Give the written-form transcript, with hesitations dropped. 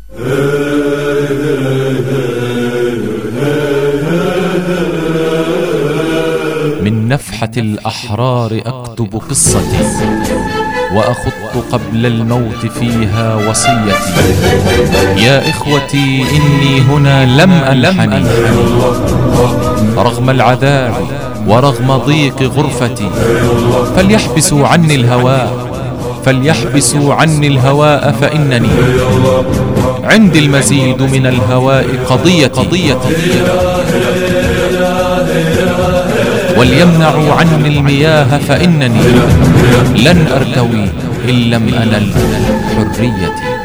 من نفحة الأحرار أكتب قصتي، وأخط قبل الموت فيها وصيتي. يا إخوتي إني هنا لم أنحني رغم العذاب ورغم ضيق غرفتي، فليحبسوا عني الهواء فليحبسوا عني الهواء، فإنني عندي المزيد من الهواء قضيتي. وليمنعوا عني المياه، فإنني لن أرتوي إن لم أنل حريتي.